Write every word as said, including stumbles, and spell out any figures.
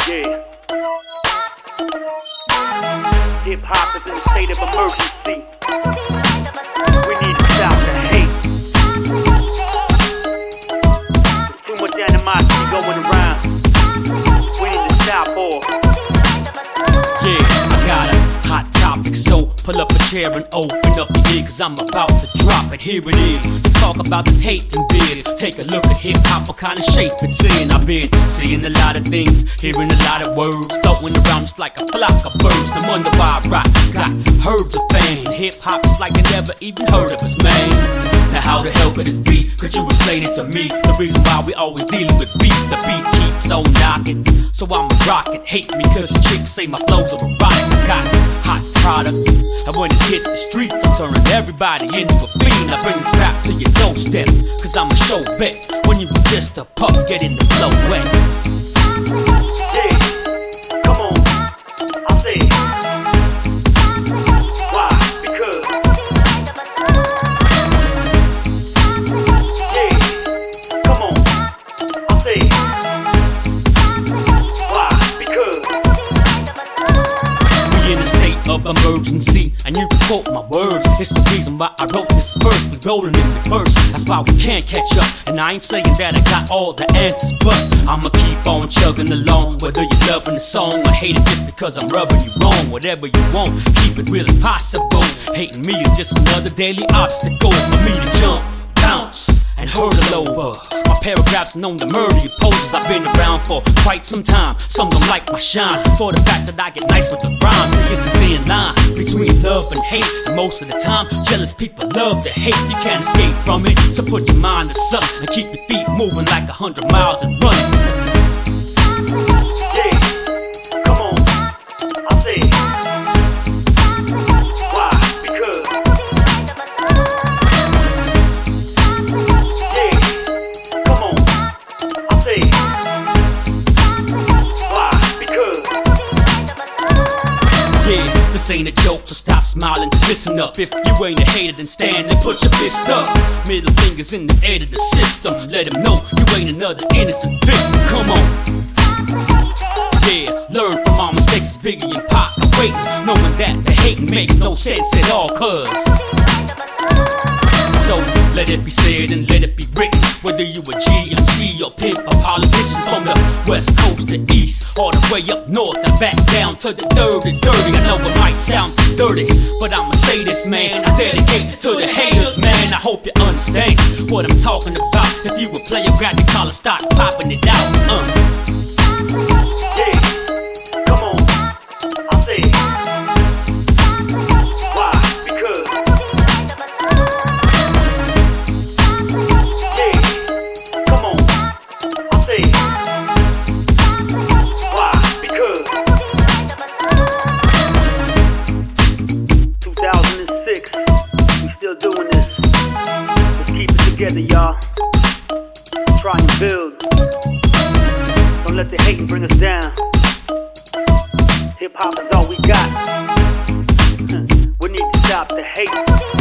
Yeah. Hip hop is in a state of emergency. We need to stop the hate. There's too much animosity going around. We need to stop all. Yeah, I got a hot topic, so pull up a chair and open up the ear, cause I'm about to drop it. Here it is. Let's talk about this hate and biz. Take a look at hip hop, what kind of shape it's in. I've been seeing a lot of things, hearing a lot of words, throwing around just like a flock of birds. No wonder why I rock got herds of fans. Hip hop is like they never even heard of us, man. Now how the hell could this be? Could you explain it to me? The reason why we always dealing with beat, the beat keeps on knocking, so I'ma rock it. Hate me cause your chicks say my flows are erotic. I got hot product, and when it hit the streets, I'm turning everybody into a fiend. I bring this rap to your doorstep, cause I'm a show vet. When you were just a pup, getting the flow wet. Yeah, come on, I say it. Why? Because yeah, come on, I say it. Why? Because we in a state of emergency, and you can quote my words. It's the reason why I wrote this verse. We rolling in reverse, that's why we can't catch up. And I ain't saying that I got all the answers, but I'ma keep on chugging along. Whether you're loving the song or hate it just because I'm rubbing you wrong. Whatever you want, keep it real as possible. Hating me is just another daily obstacle for me to jump, bounce, and hurdle over. My paragraphs known to murder your poses. I've been around for quite some time. Some don't like my shine for the fact that I get nice with the rhymes. See, it's a thin line between love and hate, and most of the time jealous people love to hate. You can't escape from it, so put your mind to something and keep your feet moving like a hundred miles and running. yeah, come on, I say it. Why? Because yeah, come on, I say it. Why? Because Yeah, this ain't a joke, so stop smiling, listen up. If you ain't a hater, then stand and put your fist up. Middle fingers in the air to the system. Let them know you ain't another innocent victim. Come on. Yeah, learn from our mistakes, Biggie and Pac are waiting, knowing that the hating makes no sense at all, cuz so let it be said and let it be written. Whether you a G, M C, or pimp, a politician from the west coast to east, all the way up north and back down to the dirty, dirty. I know it might sound dirty, but I'ma say this, man. I dedicate this to the haters, man. I hope you understand what I'm talking about. If you a player, grab your collar, start popping it out. Uh. yeah, come on, I say it. Why? Because yeah, come on, I say it. Why? Because two thousand six, we still doing this. Let's keep it together, y'all. Try and build. Don't let the hate bring us down. Hip hop is all we got. We need to stop the hate.